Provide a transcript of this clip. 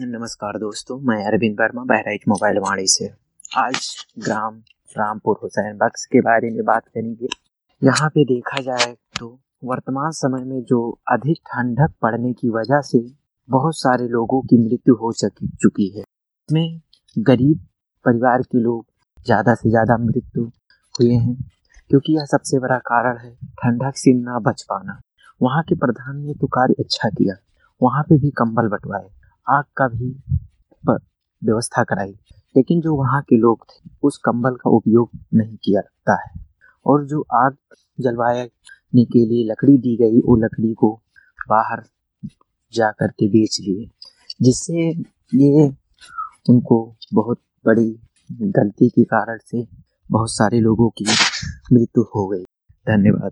नमस्कार दोस्तों, मैं अरविंद वर्मा बहराइच मोबाइल वाणी से। आज ग्राम रामपुर हुसैनबख्श के बारे में बात करेंगे। यहाँ पे देखा जाए तो वर्तमान समय में जो अधिक ठंडक पड़ने की वजह से बहुत सारे लोगों की मृत्यु हो चुकी है। इसमें गरीब परिवार के लोग ज़्यादा से ज़्यादा मृत्यु हुए हैं, क्योंकि यह सबसे बड़ा कारण है ठंडक से ना बच पाना। वहाँ के प्रधान ने तो कार्य अच्छा किया, वहाँ पे भी कंबल बंटवाए, आग का भी व्यवस्था कराई, लेकिन जो वहाँ के लोग थे उस कंबल का उपयोग नहीं किया जाता है। और जो आग जलवाने के लिए लकड़ी दी गई, वो लकड़ी को बाहर जा कर के बेच लिए, जिससे ये उनको बहुत बड़ी गलती के कारण से बहुत सारे लोगों की मृत्यु हो गई। धन्यवाद।